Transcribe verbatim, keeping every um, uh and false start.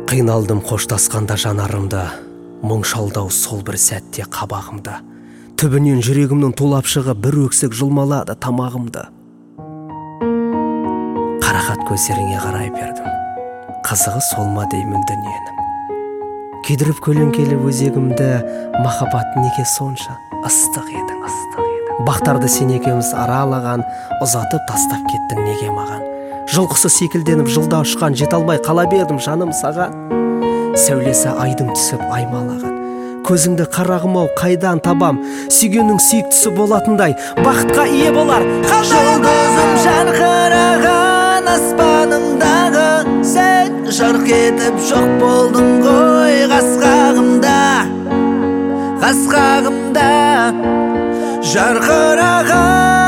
Қиналдым қоштасқанда жанарымда, мұң шалдау сол бір сәтте қабағымда. Түбінен жүрегімнің тулап шығып бір өксік жұлмалады тамағымды. Қарақат көздеріңе қарай бердім, қызығы сол ма деймін дүниенің. Күйдіріп көлеңкелі өзегімді, махаббат неге сонша ыстық едің, ыстық едің. Бақтарды сен екеуміз аралаған, ұзатып тастап кеттің неге маған. Жылқысы секілденіп жылда ұшқан, жете алмай қала бердім жаным саған. Сәулесі айдың түсіп аймалаған, көзіңді қарағым-ау қайдан табам, сүйгеннің сүйіктісі болатындай бақытқа ие болар. Жұлдызым жарқыраған аспанымдағы, сен жарқ етіп жоқ болдың ғой қас-қағымда, қас-қағымда. Жарқыраған